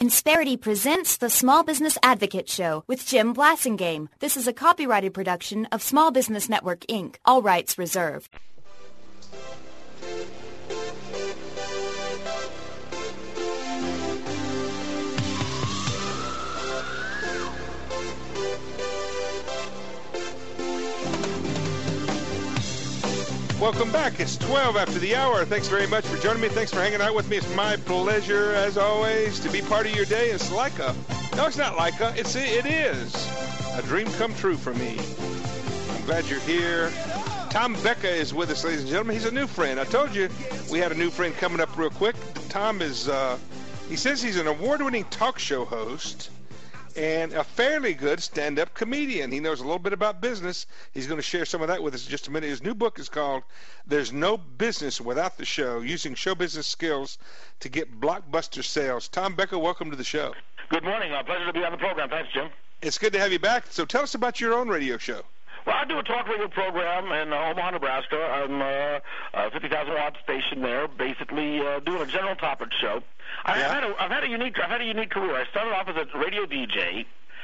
Insperity presents the Small Business Advocate Show with Jim Blasingame. This is a copyrighted production of Small Business Network, Inc., all rights reserved. Welcome back. It's 12 after the hour. Thanks very much for joining me. Thanks for hanging out with me. It's my pleasure, as always, to be part of your day. It's like no, it's not like it is a dream come true for me. I'm glad you're here. Tom Becca is with us, ladies and gentlemen. He's a new friend. I told you we had a new friend coming up real quick. Tom is, he says he's an award-winning talk show host and a fairly good stand-up comedian. He knows a little bit about business. He's going to share some of that with us in just a minute. His new book is called There's No Business Without the Show, Using Show Business Skills to Get Blockbuster Sales. Tom Becca, welcome to the show. Good morning. Pleasure to be on the program. Thanks, Jim. It's good to have you back. So tell us about your own radio show. Well, I do a talk radio program in Omaha, Nebraska. I'm a 50,000-watt station there, basically doing a general topic show. I've had a unique career. I started off as a radio DJ,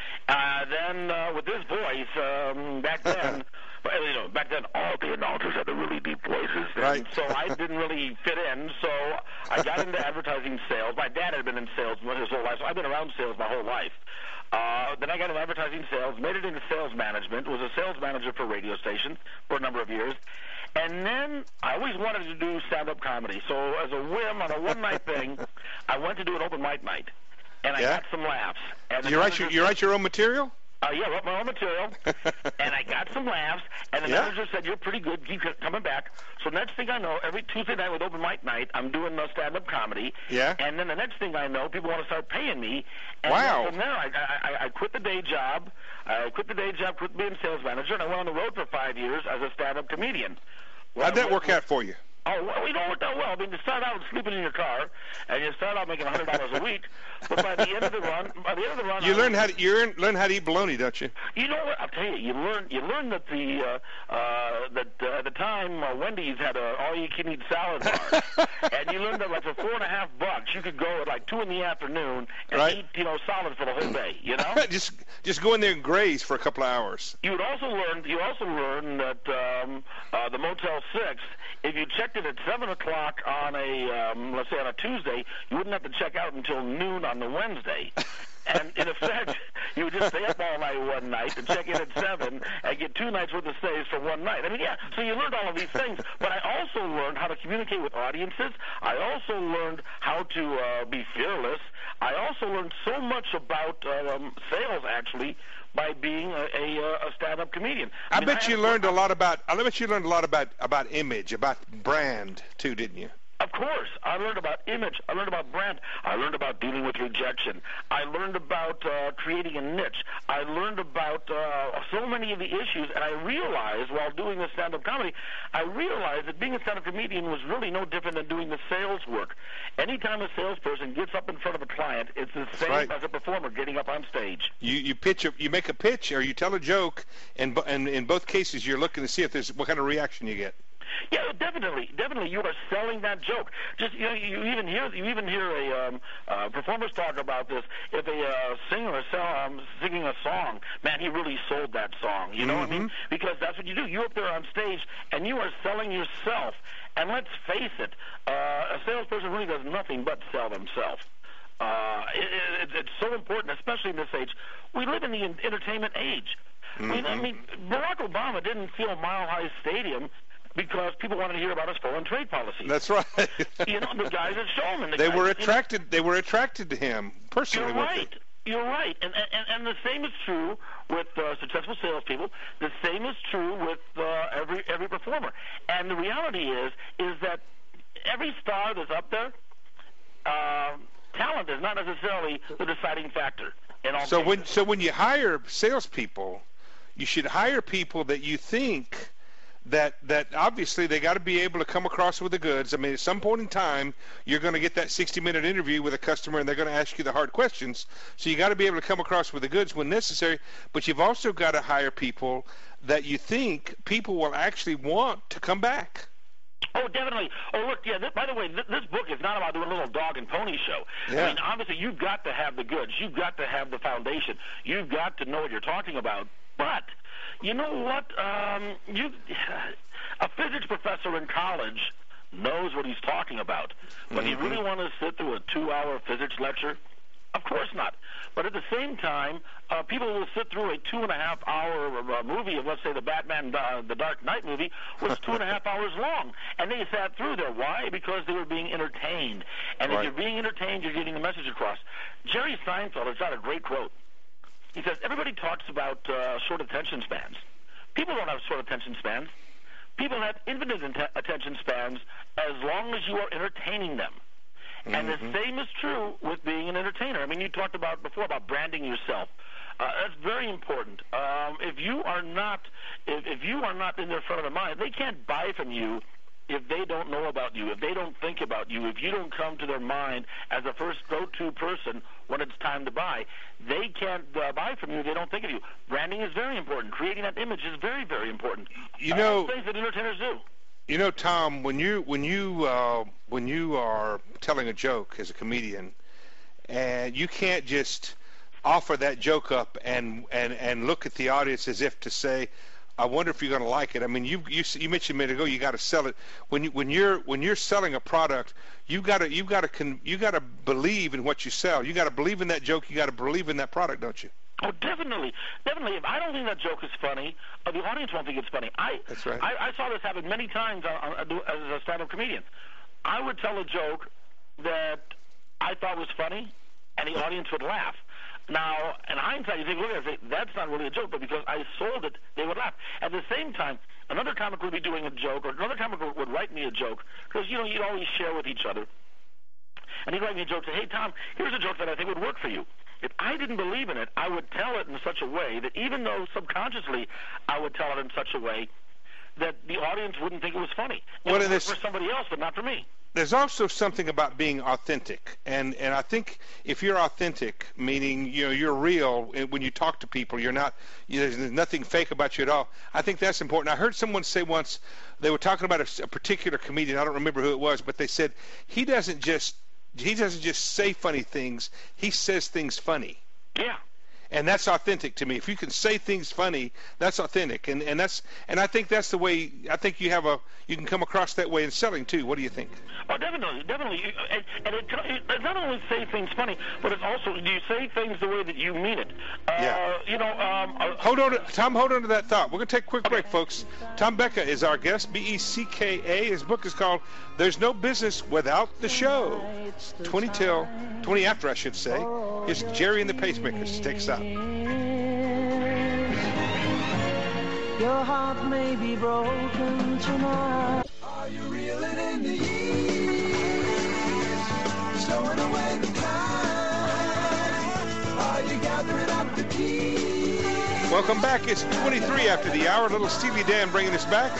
then with this voice back then. Back then, all the announcers had the really deep voices, right. So I didn't really fit in. So I got into advertising sales. My dad had been in sales his whole life, so I've been around sales my whole life. Then I got into advertising sales, made it into sales management, was a sales manager for a radio station for a number of years. And then I always wanted to do stand-up comedy. So as a whim, on a one-night thing, I went to do an open mic night. And I got some laughs. And you write your own material? Yeah, wrote my own material, and I got some laughs, and the manager said, you're pretty good, keep coming back. So next thing I know, every Tuesday night with open mic night, I'm doing stand-up comedy, and then the next thing I know, people want to start paying me, and then from there, I quit the day job, quit being sales manager, and I went on the road for 5 years as a stand-up comedian. How'd that work out for you? Oh, well, it worked out well. I mean, you start out sleeping in your car, and you start out making $100 a week. But by the end of the run, you learn how to eat bologna, don't you? You know what? I'll tell you. You learn that at the time Wendy's had a all-you-can-eat salad bar, and you learned that like for $4.50 you could go at like 2 in the afternoon and eat solid for the whole day. You know, just go in there and graze for a couple of hours. You also learn that the Motel 6. If you checked it at 7 o'clock on let's say on a Tuesday, you wouldn't have to check out until noon on the Wednesday. And in effect, you would just stay up all night one night and check in at 7 and get 2 nights worth of stays for one night. I mean, so you learned all of these things. But I also learned how to communicate with audiences. I also learned how to be fearless. I also learned so much about sales, actually, by being a stand-up comedian. I bet you learned a lot about image, about brand too, didn't you? Of course. I learned about image. I learned about brand. I learned about dealing with rejection. I learned about creating a niche. I learned about so many of the issues, and I realized while doing the stand-up comedy, I realized that being a stand-up comedian was really no different than doing the sales work. Anytime a salesperson gets up in front of a client, it's the same as a performer getting up on stage. You make a pitch, or you tell a joke, and in both cases you're looking to see if there's what kind of reaction you get. Yeah, definitely. You are selling that joke. Just you even hear performers talk about this. If a singer is singing a song, man, he really sold that song. You know what I mean? Because that's what you do. You're up there on stage and you are selling yourself. And let's face it, a salesperson really does nothing but sell themselves. It's so important, especially in this age. We live in the entertainment age. I mean, Barack Obama didn't fill Mile High Stadium because people wanted to hear about his foreign trade policy. That's right. The guys that show him. They were attracted to him personally. You're right. And the same is true with successful salespeople. The same is true with every performer. And the reality is that every star that's up there, talent is not necessarily the deciding factor in all cases. So when you hire salespeople, you should hire people that you think that obviously they got to be able to come across with the goods. I mean, at some point in time, you're going to get that 60-minute interview with a customer, and they're going to ask you the hard questions. So you got to be able to come across with the goods when necessary. But you've also got to hire people that you think people will actually want to come back. Oh, definitely. Oh, look, yeah, by the way, this book is not about doing a little dog and pony show. Yeah. I mean, obviously, you've got to have the goods. You've got to have the foundation. You've got to know what you're talking about. But you know what? A physics professor in college knows what he's talking about. But do you really want to sit through a 2-hour physics lecture? Of course not. But at the same time, people will sit through a 2.5-hour movie of, let's say, the Batman, the Dark Knight movie, was 2.5 hours long. And they sat through there. Why? Because they were being entertained. And if you're being entertained, you're getting the message across. Jerry Seinfeld has got a great quote. He says, everybody talks about short attention spans. People don't have short attention spans. People have infinite attention spans as long as you are entertaining them. And the same is true with being an entertainer. I mean, you talked about before about branding yourself. That's very important. If you are not in their front of the mind, they can't buy from you if they don't know about you, if they don't think about you, if you don't come to their mind as the first go-to person when it's time to buy. They can't buy from you if they don't think of you. Branding is very important. Creating that image is very, very important. You know, things that entertainers do. You know, Tom, when you are telling a joke as a comedian, and you can't just offer that joke up and look at the audience as if to say, I wonder if you're going to like it. I mean, you mentioned a minute ago you got to sell it. When you're selling a product, you got to believe in what you sell. You got to believe in that joke. You got to believe in that product, don't you? Oh, definitely. If I don't think that joke is funny, the audience won't think it's funny. That's right. I saw this happen many times as a stand-up comedian. I would tell a joke that I thought was funny, and the audience would laugh. Now, in hindsight, you think, look at it, that's not really a joke, but because I sold it, they would laugh. At the same time, another comic would be doing a joke, or another comic would write me a joke, because, you know, you'd always share with each other. And he'd write me a joke, say, hey, Tom, here's a joke that I think would work for you. If I didn't believe in it, I would tell it in such a way that even though subconsciously I would tell it in such a way that the audience wouldn't think it was funny. It would work for somebody else, but not for me. There's also something about being authentic, and I think if you're authentic, meaning you're real when you talk to people, there's nothing fake about you at all. I think that's important. I heard someone say once, they were talking about a particular comedian. I don't remember who it was, but they said he doesn't just say funny things. He says things funny. Yeah. And that's authentic to me. If you can say things funny, that's authentic, and I think that's the way. I think you can come across that way in selling too. What do you think? Oh, definitely. And it not only say things funny, but it's also, do you say things the way that you mean it? Hold on, Tom. Hold on to that thought. We're gonna take a quick break, folks. Tom Becka is our guest. Becka. His book is called "There's No Business Without the Show." 20 after, I should say. Here's Jerry and the Pacemakers to take us out. Your heart may be broken tonight. Are you reeling in the years? Stowing away the time? Are you gathering up the keys? Welcome back. It's 23 after the hour. Little Steely Dan bringing us back.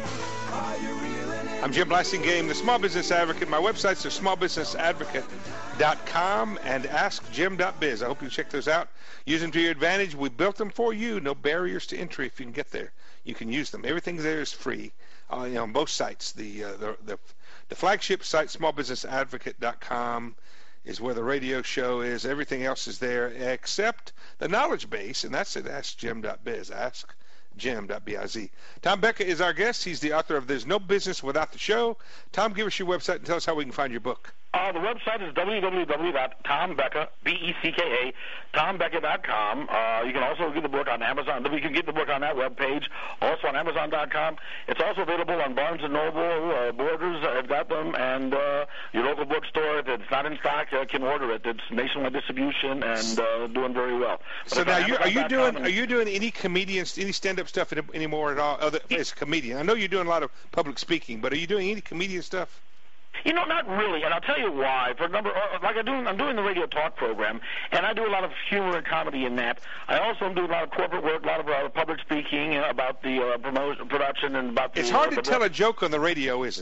I'm Jim Blasingame, the Small Business Advocate. My websites are smallbusinessadvocate.com and askjim.biz. I hope you check those out. Use them to your advantage. We built them for you. No barriers to entry. If you can get there, you can use them. Everything there is free on both sites. The flagship site, smallbusinessadvocate.com, is where the radio show is. Everything else is there except the knowledge base, and that's at askjim.biz. Jim.biz. Tom Becka is our guest. He's the author of There's No Business Without the Show. Tom, give us your website and tell us how we can find your book. The website is www.tombecka, B-E-C-K-A, tombecka.com. You can also get the book on Amazon. You can get the book on that webpage, also on Amazon.com. It's also available on Barnes & Noble, Borders, I've got them, and your local bookstore. If it's not in stock, can order it. It's nationwide distribution and doing very well. But so now, are you doing any comedians, any stand-up stuff anymore at all as a comedian? I know you're doing a lot of public speaking, but are you doing any comedian stuff? You know, not really, and I'll tell you why. I'm doing the radio talk program, and I do a lot of humor and comedy in that. I also do a lot of corporate work, a lot of public speaking about the production and about the... It's hard to tell a joke on the radio, isn't it?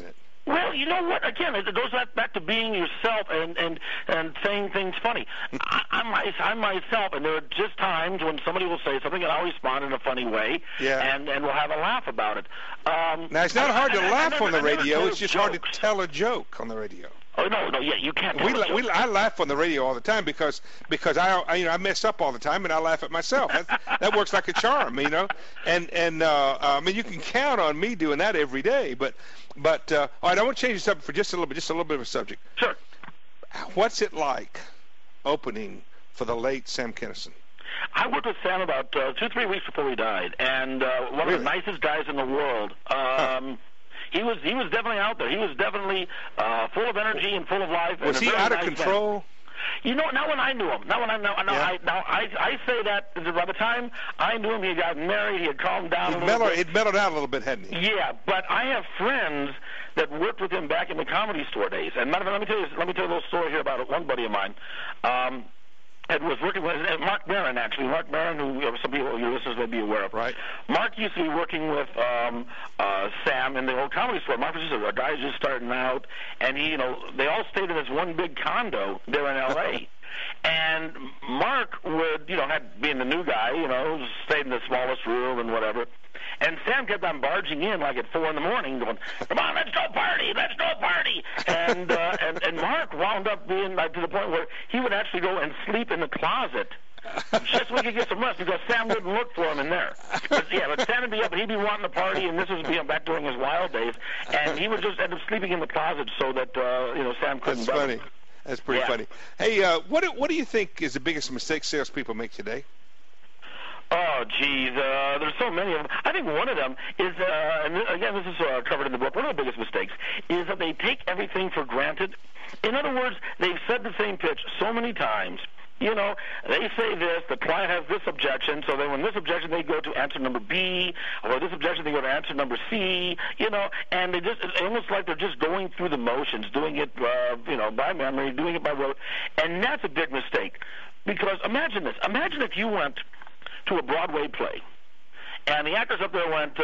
Well, you know what? Again, it goes back to being yourself and saying things funny. I'm myself, and there are just times when somebody will say something, and I'll respond in a funny way, and we'll have a laugh about it. Now, it's not hard to laugh on the radio. It's just hard to tell a joke on the radio. Oh no, yeah, you can't. I laugh on the radio all the time because I mess up all the time and I laugh at myself. That works like a charm, you know. And I mean, you can count on me doing that every day. But all right, I want to change the subject for just a little bit of a subject. Sure. What's it like opening for the late Sam Kinison? I worked with Sam about 2-3 weeks before he died, and one of the nicest guys in the world. He was definitely out there. He was definitely full of energy and full of life. Was he out of control? You know, not when I knew him. I say that by the time I knew him, he got married. He had calmed down. He'd mellowed out a little bit, hadn't he? Yeah, but I have friends that worked with him back in the Comedy Store days. And let me tell you a little story here about one buddy of mine. And was working with Mark Maron, actually. Mark Maron, who some people, your listeners may be aware of. Right. Mark used to be working with Sam in the old Comedy Store. Mark was just a guy just starting out, and he, they all stayed in this one big condo there in L.A. And Mark would, being the new guy, stayed in the smallest room and whatever. And Sam kept on barging in like at 4 a.m, going, "Come on, let's go party, let's go party!" And Mark wound up being like to the point where he would actually go and sleep in the closet just so he could get some rest because Sam wouldn't look for him in there. But Sam would be up and he'd be wanting to party, and this was back during his wild days, and he would just end up sleeping in the closet so that Sam couldn't. That's funny. That's pretty funny. Hey, what do you think is the biggest mistake salespeople make today? Oh, geez, there's so many of them. I think one of them is, and again, this is covered in the book, one of the biggest mistakes is that they take everything for granted. In other words, they've said the same pitch so many times. They say this, the client has this objection, so then when this objection, they go to answer number B, or this objection, they go to answer number C, and it's almost like they're just going through the motions, doing it, by memory, doing it by rote, and that's a big mistake. Because imagine this. Imagine if you went to a Broadway play, and the actors up there went,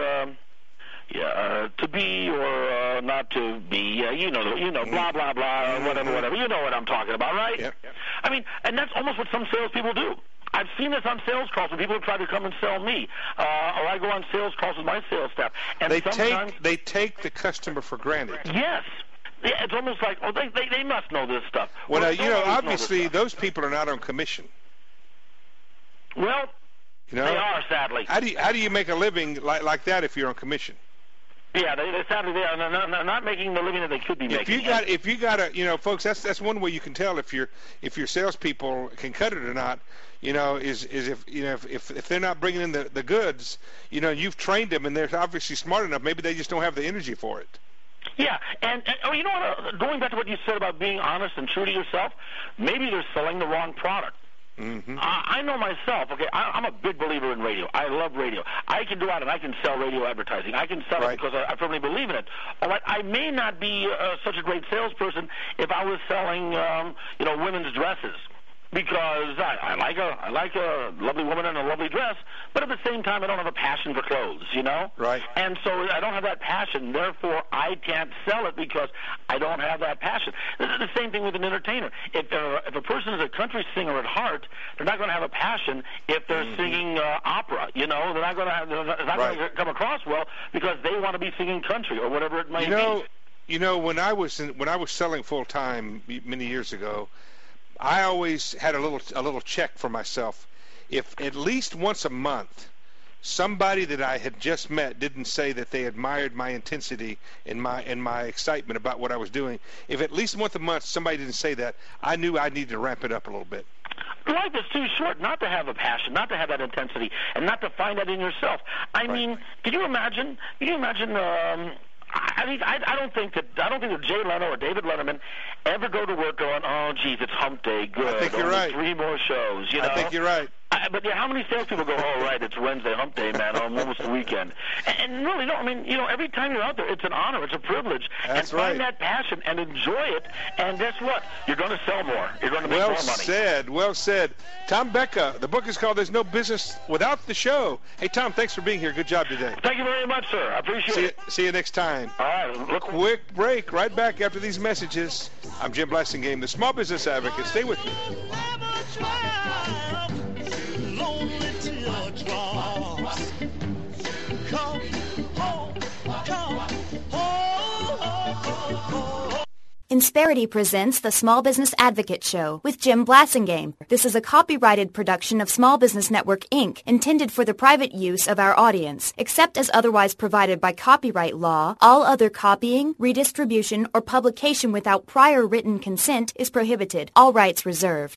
to be or not to be, blah, blah, blah, whatever. You know what I'm talking about, right? Yep. I mean, and that's almost what some salespeople do. I've seen this on sales calls when people try to come and sell me, or I go on sales calls with my sales staff. And they take the customer for granted. Yes. Yeah, it's almost like, they must know this stuff. Well, obviously those people are not on commission. Well, they are, sadly. How do you make a living like that if you're on commission? Yeah, sadly they are not making the living that they could be making. If you got folks, that's one way you can tell if your salespeople can cut it or not. Is if they're not bringing in the goods, you've trained them and they're obviously smart enough. Maybe they just don't have the energy for it. Yeah, and you know what? Going back to what you said about being honest and true to yourself, maybe they're selling the wrong product. Mm-hmm. I know myself, okay, I'm a big believer in radio. I love radio. I can go out and I can sell radio advertising. I can sell it because I firmly believe in it. All right, I may not be such a great salesperson if I was selling, women's dresses. Because I like a lovely woman in a lovely dress, but at the same time I don't have a passion for clothes, Right. And so I don't have that passion. Therefore, I can't sell it because I don't have that passion. This is the same thing with an entertainer. If a person is a country singer at heart, they're not going to have a passion if they're singing opera. They're not going to come across well because they want to be singing country or whatever it might be. When I was selling full time many years ago, I always had a little check for myself. If at least once a month somebody that I had just met didn't say that they admired my intensity and my excitement about what I was doing, if at least once a month somebody didn't say that, I knew I needed to ramp it up a little bit. Life is too short not to have a passion, not to have that intensity, and not to find that in yourself. I mean, can you imagine? I don't think that Jay Leno or David Letterman ever go to work going, "Oh, geez, it's hump day. Good. I think you're right. 3 more shows." I think you're right. But how many salespeople go, all right, it's Wednesday, hump day, man, I'm almost the weekend. And really, no, I mean, every time you're out there, it's an honor, it's a privilege. That's and find right. that passion and enjoy it. And guess what? You're going to sell more. You're going to make more money. Well said. Tom Becca, the book is called There's No Business Without the Show. Hey, Tom, thanks for being here. Good job today. Thank you very much, sir. I appreciate it. See you next time. All right. Quick break. Right back after these messages. I'm Jim Blasingame, the Small Business Advocate. Stay with me. Insperity presents the Small Business Advocate Show with Jim Blasingame. This is a copyrighted production of Small Business Network, Inc., intended for the private use of our audience. Except as otherwise provided by copyright law, all other copying, redistribution, or publication without prior written consent is prohibited. All rights reserved.